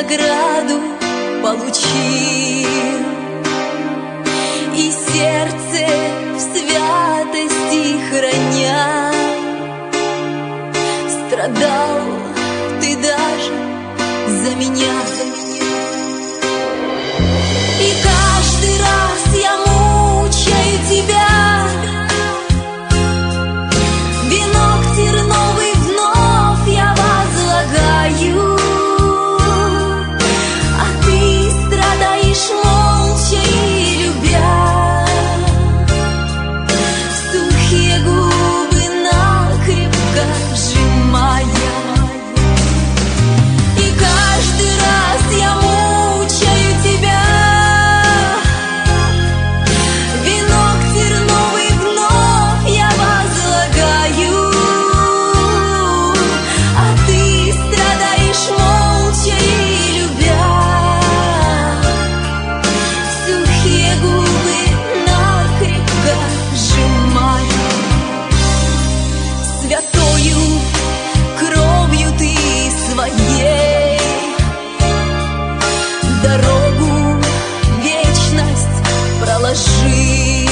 награду получил, и сердце в святости храня. Страдал ты даже за меня. И каждый раз я мучаю тебя, венок терновый вновь я возлагаю, а ты страдаешь молча и любя. Сухие губы накрепко сжимая. И каждый раз я мучаю тебя, венок терновый вновь я возлагаю, а ты страдаешь молча и любя. Сухие губы накрепко сжимая. Святою кровью ты своей дорогу в вечность проложи.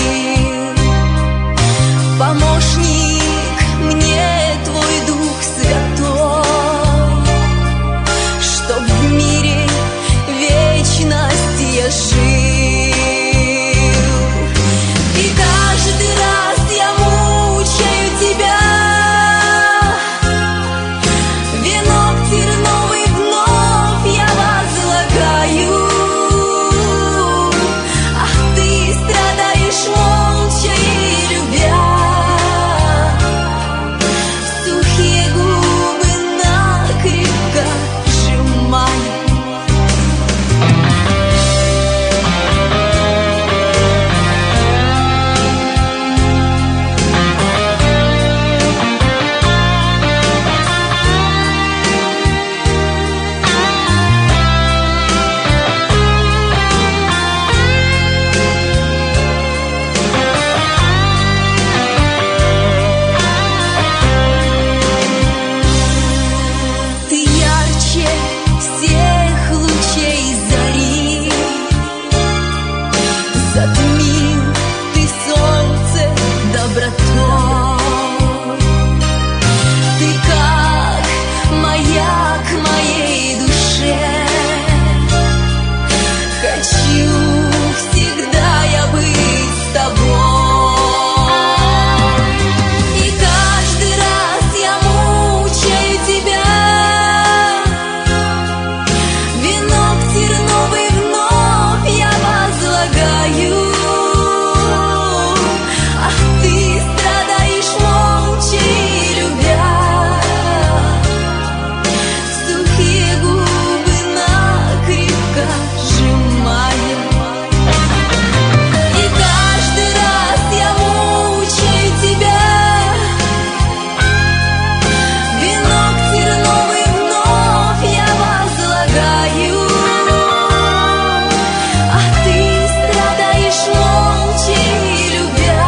Помощник мне твой Дух Святой, чтоб в мире вечности я жил. И каждый раз я мучаю тебя, венок терновый вновь я возлагаю, а ты страдаешь молча и любя. Сухие губы накрепко сжимая. Ты ярче всех лучей зари, затмил ты солнце добротой. Ты как маяк моей душе, хочу всегда я быть с тобой. И каждый раз я мучаю тебя, венок терновый вновь я возлагаю, а ты страдаешь молча и любя. Сухие губы накрепко сжимая. И каждый раз я мучаю тебя, венок терновый вновь я возлагаю, а ты страдаешь молча и любя.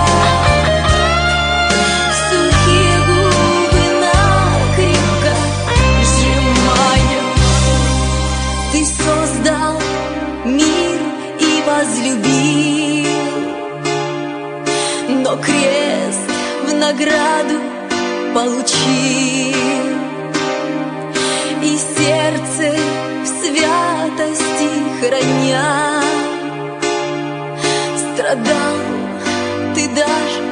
Сухие губы накрепко сжимая. Ты создал мир и возлюбил, но крест в награду получил, и сердце в святости храня. Страдал ты даже